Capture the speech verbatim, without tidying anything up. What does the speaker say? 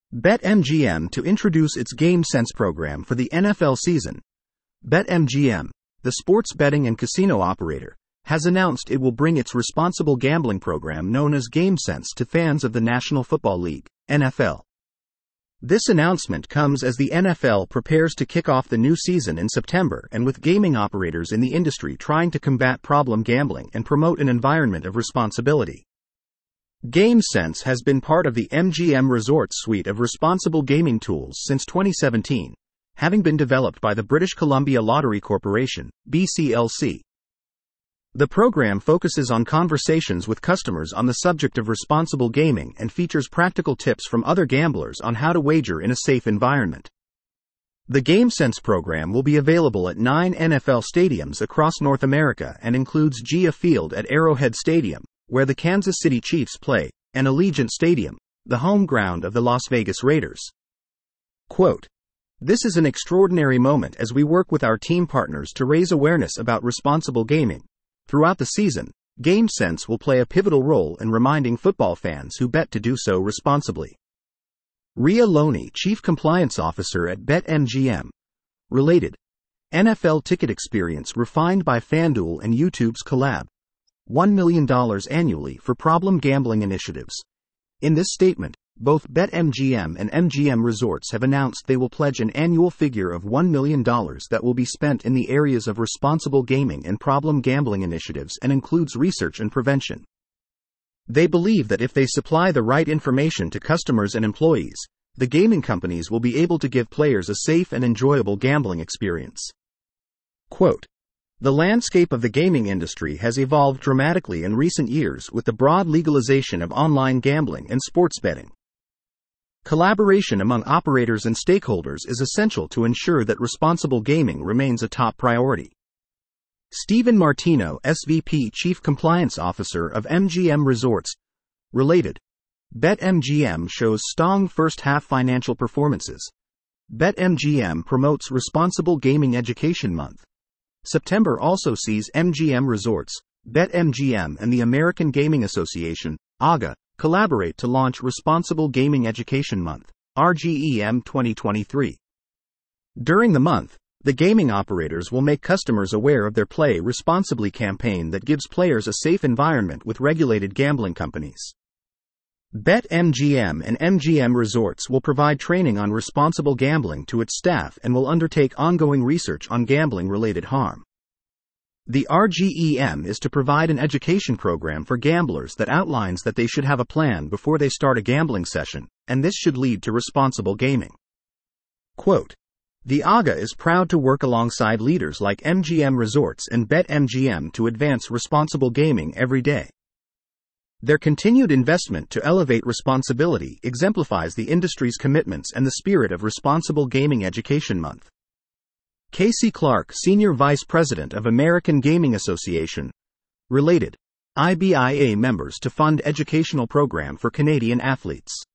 BetMGM to introduce its GameSense program for the N F L season. BetMGM, the sports betting and casino operator, has announced it will bring its responsible gambling program known as GameSense to fans of the National Football League, N F L. This announcement comes as the N F L prepares to kick off the new season in September, and with gaming operators in the industry trying to combat problem gambling and promote an environment of responsibility. GameSense has been part of the M G M Resorts suite of responsible gaming tools since twenty seventeen, having been developed by the British Columbia Lottery Corporation, B C L C. The program focuses on conversations with customers on the subject of responsible gaming and features practical tips from other gamblers on how to wager in a safe environment. The GameSense program will be available at nine N F L stadiums across North America and includes G A Field at Arrowhead Stadium, where the Kansas City Chiefs play, and Allegiant Stadium, the home ground of the Las Vegas Raiders. Quote, "This is an extraordinary moment as we work with our team partners to raise awareness about responsible gaming. Throughout the season, GameSense will play a pivotal role in reminding football fans who bet to do so responsibly." Ria Loney, Chief Compliance Officer at BetMGM. Related. N F L ticket experience refined by FanDuel and YouTube's collab. one million dollars annually for problem gambling initiatives. In this statement, both BetMGM and M G M Resorts have announced they will pledge an annual figure of one million dollars that will be spent in the areas of responsible gaming and problem gambling initiatives and includes research and prevention. They believe that if they supply the right information to customers and employees, the gaming companies will be able to give players a safe and enjoyable gambling experience. Quote, "The landscape of the gaming industry has evolved dramatically in recent years with the broad legalization of online gambling and sports betting. Collaboration among operators and stakeholders is essential to ensure that responsible gaming remains a top priority." Stephen Martino, S V P Chief Compliance Officer of M G M Resorts. Related. BetMGM shows strong first-half financial performances. BetMGM promotes Responsible Gaming Education Month. September also sees M G M Resorts, BetMGM and the American Gaming Association, A G A, collaborate to launch Responsible Gaming Education Month, R G E M twenty twenty-three. During the month, the gaming operators will make customers aware of their Play Responsibly campaign that gives players a safe environment with regulated gambling companies. BetMGM and M G M Resorts will provide training on responsible gambling to its staff and will undertake ongoing research on gambling-related harm. The R G E M is to provide an education program for gamblers that outlines that they should have a plan before they start a gambling session, and this should lead to responsible gaming. Quote, "The A G A is proud to work alongside leaders like M G M Resorts and BetMGM to advance responsible gaming every day. Their continued investment to elevate responsibility exemplifies the industry's commitments and the spirit of Responsible Gaming Education Month." Casey Clark, Senior Vice President of American Gaming Association. Related. I B I A members to fund educational program for Canadian athletes.